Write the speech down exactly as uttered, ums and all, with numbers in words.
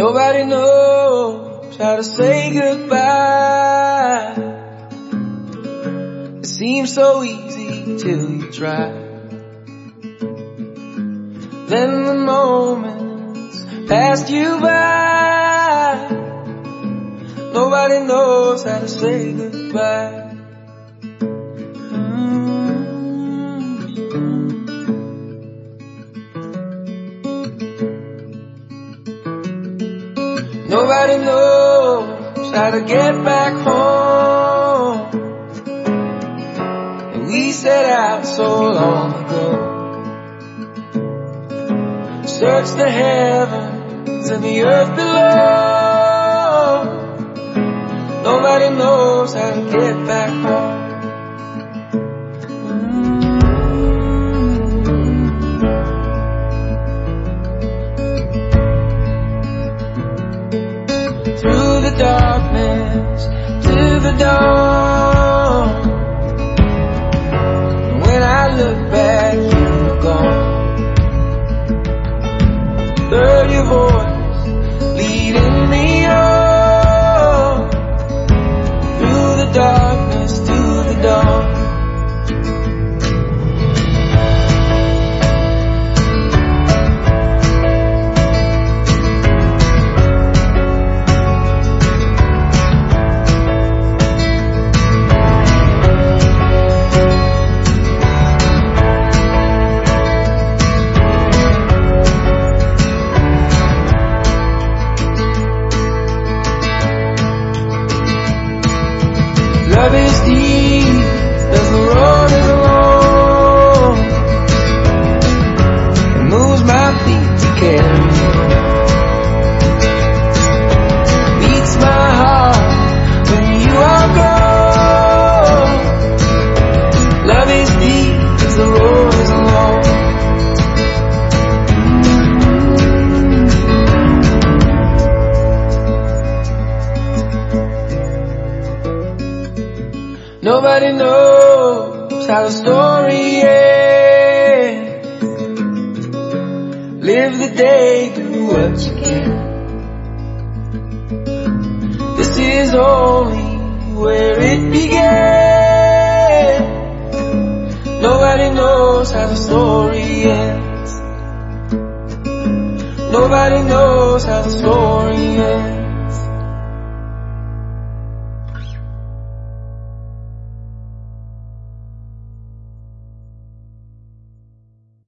Nobody knows how to say goodbye. It seems so easy till you try. Then the moments passed you by. Nobody knows how to say goodbye. Nobody knows how to get back home. And we set out so long ago. Search the heavens and the earth below. Nobody knows how to get back home. Through the darkness to the dawn. And when I look back, you're gone. Heard your voice leading me on. Through the darkness to the dawn. Love is deep as the road is long. It moves my feet to carry on. Beats my heart when you are gone. Love is deep as the road is long. Nobody knows how the story ends. Live the day, do what you can. This is only where it began. Nobody knows how the story ends. Nobody knows how the story ends.